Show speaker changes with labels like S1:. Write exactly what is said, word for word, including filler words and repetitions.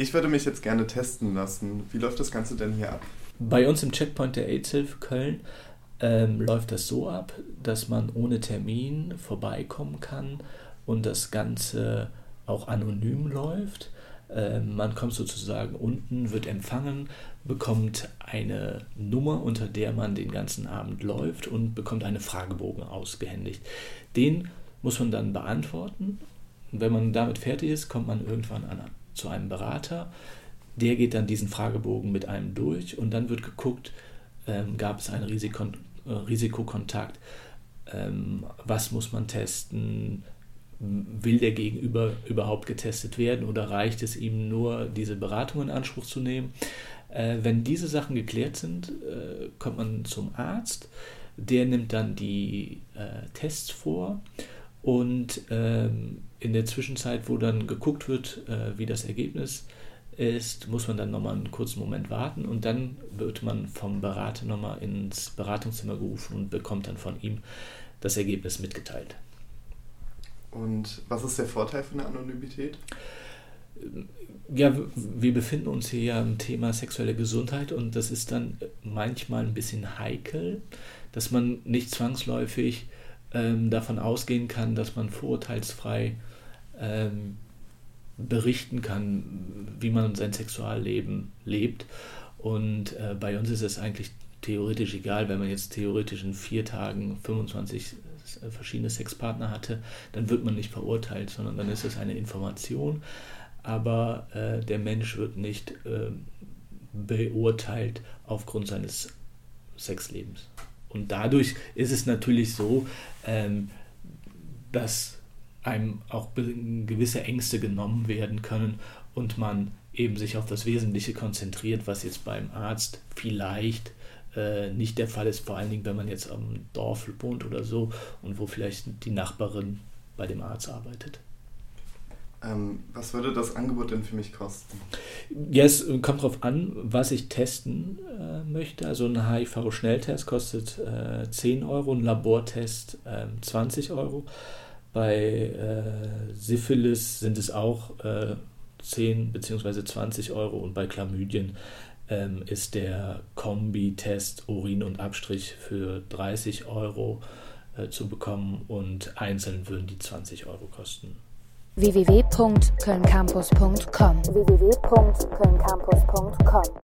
S1: Ich würde mich jetzt gerne testen lassen. Wie läuft das Ganze denn hier ab?
S2: Bei uns im Checkpoint der AIDS-Hilfe Köln ähm, läuft das so ab, dass man ohne Termin vorbeikommen kann und das Ganze auch anonym läuft. Ähm, man kommt sozusagen unten, wird empfangen, bekommt eine Nummer, unter der man den ganzen Abend läuft und bekommt einen Fragebogen ausgehändigt. Den muss man dann beantworten. Und wenn man damit fertig ist, kommt man irgendwann an, zu einem Berater. Der geht dann diesen Fragebogen mit einem durch und dann wird geguckt, ähm, gab es einen Risiko, äh, Risikokontakt, ähm, was muss man testen, will der Gegenüber überhaupt getestet werden oder reicht es ihm nur, diese Beratung in Anspruch zu nehmen. Äh, wenn diese Sachen geklärt sind, äh, kommt man zum Arzt, der nimmt dann die äh, Tests vor und ähm, in der Zwischenzeit, wo dann geguckt wird, äh, wie das Ergebnis ist, muss man dann nochmal einen kurzen Moment warten und dann wird man vom Berater nochmal ins Beratungszimmer gerufen und bekommt dann von ihm das Ergebnis mitgeteilt.
S1: Und was ist der Vorteil von der Anonymität?
S2: Ja, wir befinden uns hier ja im Thema sexuelle Gesundheit und das ist dann manchmal ein bisschen heikel, dass man nicht zwangsläufig ähm, davon ausgehen kann, dass man vorurteilsfrei ähm, berichten kann, wie man sein Sexualleben lebt. Und äh, bei uns ist es eigentlich theoretisch egal, wenn man jetzt theoretisch in vier Tagen fünfundzwanzig verschiedene Sexpartner hatte, dann wird man nicht verurteilt, sondern dann ist es eine Information, aber äh, der Mensch wird nicht äh, beurteilt aufgrund seines Sexlebens. Und dadurch ist es natürlich so, ähm, dass einem auch gewisse Ängste genommen werden können und man eben sich auf das Wesentliche konzentriert, was jetzt beim Arzt vielleicht äh, nicht der Fall ist, vor allen Dingen, wenn man jetzt am Dorf wohnt oder so und wo vielleicht die Nachbarin bei dem Arzt arbeitet.
S1: Ähm, was würde das Angebot denn für mich kosten?
S2: Ja, es kommt darauf an, was ich testen äh, möchte. Also ein H I V-Schnelltest kostet äh, zehn Euro, ein Labortest äh, zwanzig Euro. Bei äh, Syphilis sind es auch äh, zehn bzw. zwanzig Euro und bei Chlamydien ähm, ist der Kombi-Test Urin und Abstrich für dreißig Euro äh, zu bekommen und einzeln würden die zwanzig Euro kosten.
S3: w w w punkt köln campus punkt com w w w punkt köln campus punkt com